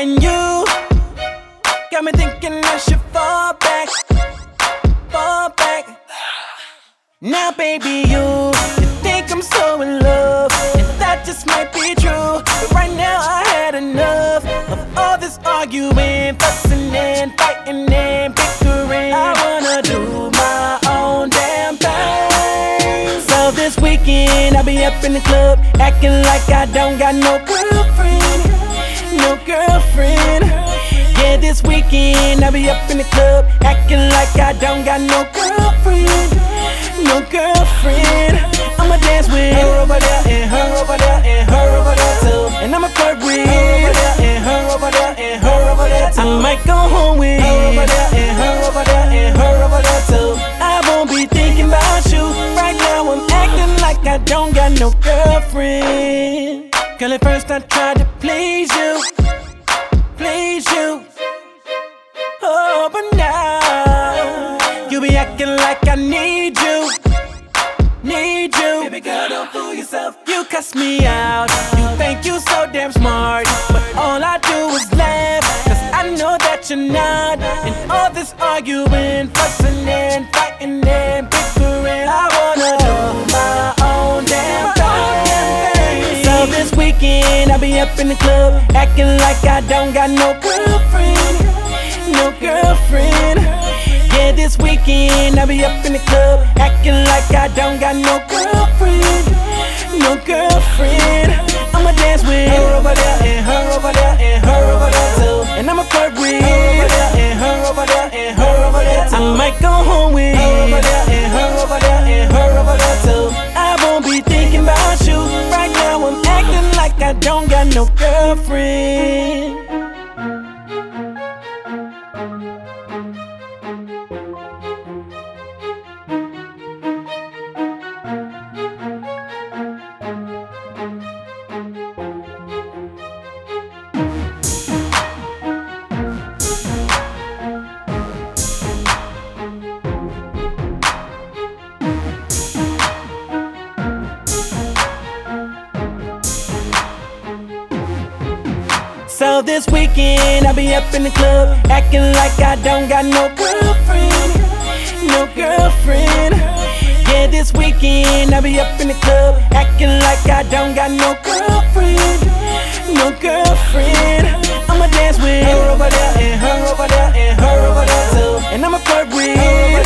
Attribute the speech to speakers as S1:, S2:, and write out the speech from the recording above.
S1: And you got me thinking I should fall back, fall back. Now baby, you think I'm so in love, and that just might be true. But right now I had enough of all this arguing, fussing and fighting and bickering. I wanna do my own damn thing. So this weekend I'll be up in the club, acting like I don't got no girlfriend, no girlfriend. Yeah, this weekend I'll be up in the club, acting like I don't got no girlfriend, no girlfriend. I'ma dance with her over there and her over there and her over there too. And I'ma flirt with her over there and her over there and her over there too. I might go home with her over there and her over there and her over there too. I won't be thinking about you. Right now I'm acting like I don't got no girlfriend. Girl, at first I tried to please you, please you. Oh, but now you be acting like I need you, need you. Baby girl, don't fool yourself. You cuss me out, you think you so damn smart, but all I do is laugh, cause I know that you're not. And all this arguing, fussing and fighting and bickering, I wanna do my own damn thing. So this weekend I'll be up in the club, acting like I don't got no girlfriend, no girlfriend. Yeah, this weekend I'll be up in the club, acting like I don't got no girlfriend, no girlfriend. I'ma dance with her over there and her over there and her over there too. And I'ma flirt with her over there and her over there and her over there too. I might go home with her over there and her over there and her over there too. I won't be thinking about you. Right now I'm acting like I don't got no girlfriend. So this weekend I'll be up in the club, acting like I don't got no girlfriend, no girlfriend. Yeah, this weekend I'll be up in the club, acting like I don't got no girlfriend, no girlfriend. I'ma dance with her over there and her over there and her over there too. And I'ma flirt with her over